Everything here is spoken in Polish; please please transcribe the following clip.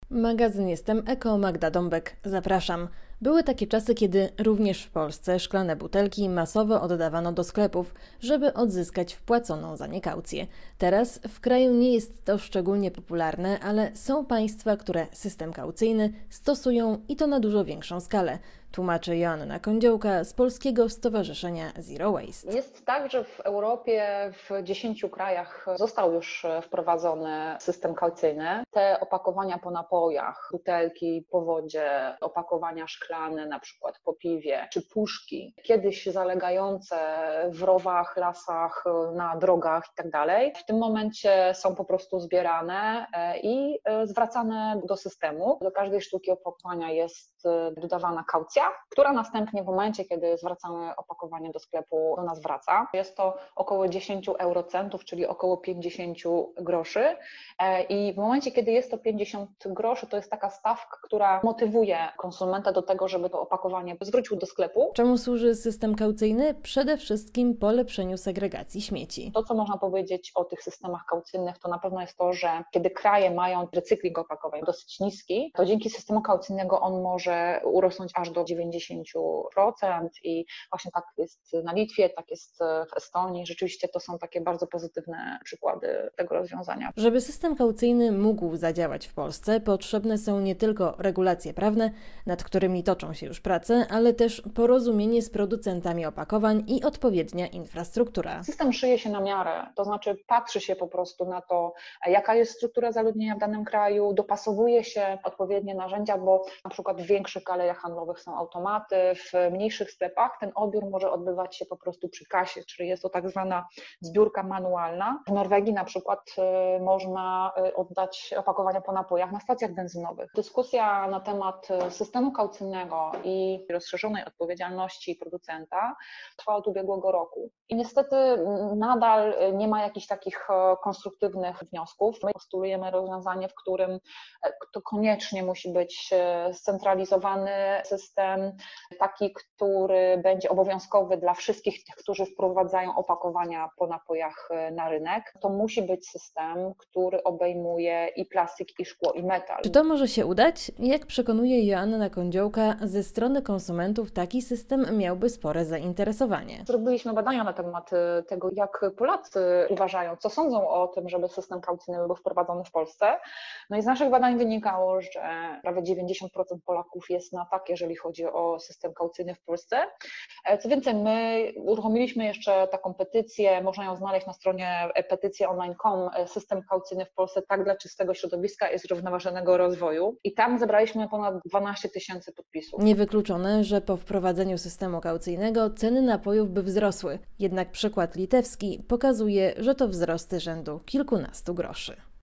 Magazyn Jestem Eko, Magda Dąbek. Zapraszam. Były takie czasy, kiedy również w Polsce szklane butelki masowo oddawano do sklepów, żeby odzyskać wpłaconą za nie kaucję. Teraz w kraju nie jest to szczególnie popularne, ale są państwa, które system kaucyjny stosują i to na dużo większą skalę. Tłumaczy Joanna Kądziołka z Polskiego Stowarzyszenia Zero Waste. Jest tak, że w Europie w 10 krajach został już wprowadzony system kaucyjny. Te opakowania po napojach, butelki po wodzie, opakowania szklane, na przykład po piwie, czy puszki, kiedyś zalegające w rowach, lasach, na drogach itd. W tym momencie są po prostu zbierane i zwracane do systemu. Do każdej sztuki opakowania jest dodawana kaucja, która następnie w momencie, kiedy zwracamy opakowanie do sklepu, do nas wraca. Jest to około 10 eurocentów, czyli około 50 groszy i w momencie, kiedy jest to 50 groszy, to jest taka stawka, która motywuje konsumenta do tego, żeby to opakowanie zwrócił do sklepu. Czemu służy system kaucyjny? Przede wszystkim polepszeniu segregacji śmieci. To, co można powiedzieć o tych systemach kaucyjnych, to na pewno jest to, że kiedy kraje mają recykling opakowań dosyć niski, to dzięki systemu kaucyjnego on może urosnąć aż do 90% i właśnie tak jest na Litwie, tak jest w Estonii. Rzeczywiście to są takie bardzo pozytywne przykłady tego rozwiązania. Żeby system kaucyjny mógł zadziałać w Polsce, potrzebne są nie tylko regulacje prawne, nad którymi toczą się już prace, ale też porozumienie z producentami opakowań i odpowiednia infrastruktura. System szyje się na miarę, to znaczy patrzy się po prostu na to, jaka jest struktura zaludnienia w danym kraju, dopasowuje się odpowiednie narzędzia, bo na przykład w większych galeriach handlowych są automaty, w mniejszych sklepach ten odbiór może odbywać się po prostu przy kasie, czyli jest to tak zwana zbiórka manualna. W Norwegii na przykład można oddać opakowania po napojach na stacjach benzynowych. Dyskusja na temat systemu kaucyjnego i rozszerzonej odpowiedzialności producenta trwa od ubiegłego roku. I niestety nadal nie ma jakichś takich konstruktywnych wniosków. My postulujemy rozwiązanie, w którym to koniecznie musi być scentralizowany system, taki, który będzie obowiązkowy dla wszystkich tych, którzy wprowadzają opakowania po napojach na rynek. To musi być system, który obejmuje i plastik, i szkło, i metal. Czy to może się udać? Jak przekonuje Joanna Kądziołka, ze strony konsumentów taki system miałby spore zainteresowanie. Zrobiliśmy badania na temat tego, jak Polacy uważają, co sądzą o tym, żeby system kaucyjny był wprowadzony w Polsce. No i z naszych badań wynikało, że prawie 90% Polaków jest na tak, jeżeli chodzi o system kaucyjny w Polsce. Co więcej, my uruchomiliśmy jeszcze taką petycję, można ją znaleźć na stronie petycjeonline.com, system kaucyjny w Polsce tak dla czystego środowiska i zrównoważonego rozwoju. I tam zebraliśmy ponad 12 000 podpisów. Niewykluczone, że po wprowadzeniu systemu kaucyjnego ceny napojów by wzrosły. Jednak przykład litewski pokazuje, że to wzrosty rzędu kilkunastu groszy.